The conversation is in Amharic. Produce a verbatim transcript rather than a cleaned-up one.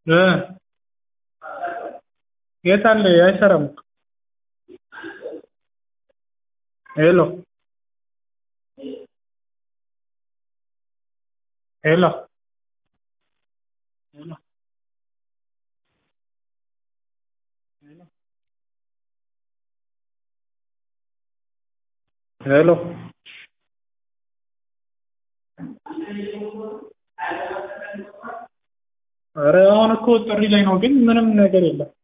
እ የት አለ አይሰራም እኮ ሄሎ ሄሎ ሄሎ ሄሎ ኧረ አሁን እኮ ጥሪ ላይ ነው ግን ምንም ነገር የለም